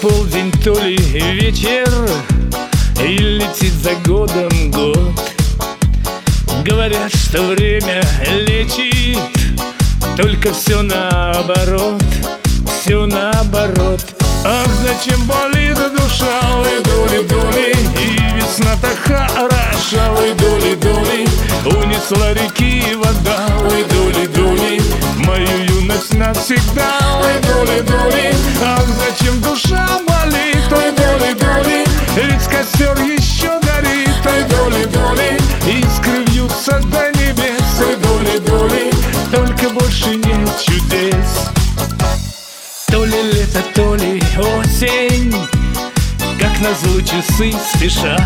полдень, то ли вечер, и летит за годом год. Говорят, что время лечит, только все наоборот, все наоборот. Ах, зачем болит душа, ой, доли-доли, и весна так хороша, ой, доли-доли. Унесла реки вода, ой, доли-доли, мою юность навсегда, ой, доли-доли. Ах, зачем душа болит, ой, доли-доли, ведь костер еще горит, ой, доли-доли, искры вьются до небес, ой, доли-доли, только больше нет чудес. То ли лето, то ли осень, как назло часы спешат,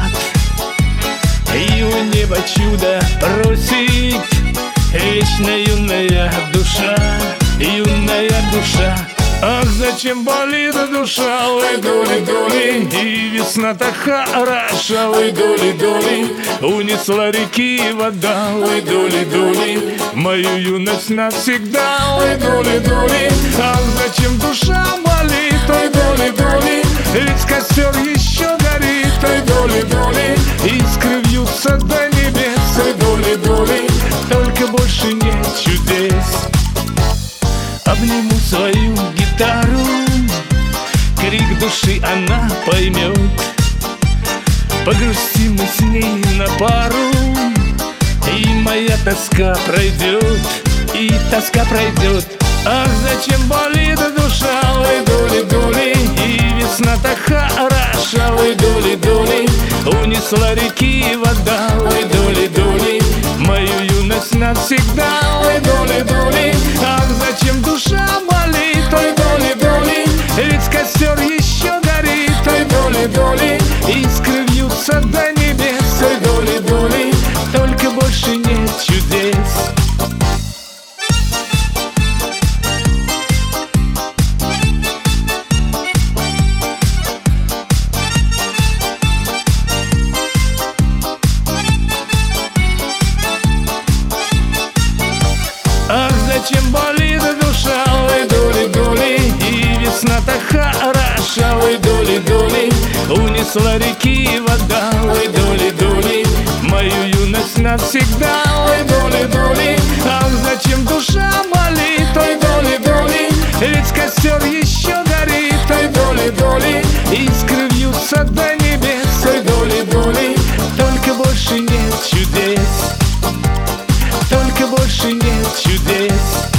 и у неба чудо просит вечно юная душа, юная душа. Ах, зачем болит душа, ой, доли-доли, и весна так хороша, ой, доли-доли. Унесла реки вода, ой, доли-доли, мою юность навсегда, ой, доли-доли. Ах, зачем душа болит, ой, доли-доли, ведь костер еще горит, ой, доли-доли, искры вьются до небес, ой, доли-доли, только больше нет чудес. Обниму свою гитару, крик души она поймет, погрустим мы с ней на пару, и моя тоска пройдет, и тоска пройдет. Ах, зачем болит душа, ой, доли-доли, и весна так хороша, ой, доли-доли. Унесла реки вода, ой, доли-доли, мою юность навсегда, ой, доли-доли. Ах, зачем душа болит, ой, доли-доли, ведь костер еще горит, ой, доли-доли, искры вьются до небес, ой, доли-доли, только больше нет чудес. Ах, зачем болит душа, ой, доли-доли, и весна так хороша, ой, доли-доли. Унесла реки вода, ой, доли-доли, мою юность навсегда, ой, доли-доли. Ах, зачем душа болит, ой, доли-доли, ведь костер еще горит, ой, доли-доли, искры вьются до небес, ой, доли-доли, только больше нет чудес, только больше нет чудес.